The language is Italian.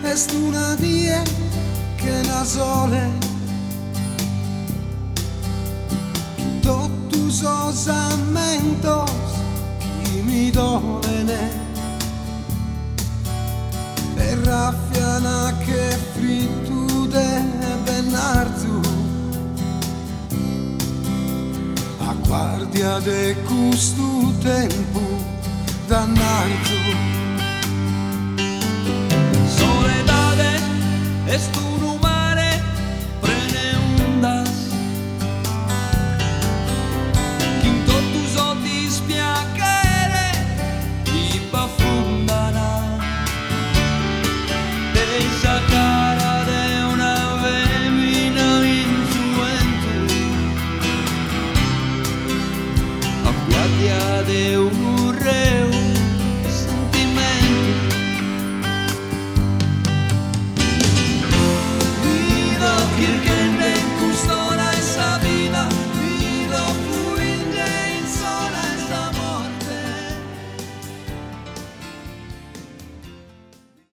Est una die che na sole totus os ammentos chi mi dolene e raffiana che frittude bennartu a guardia de custu tempo dannartu.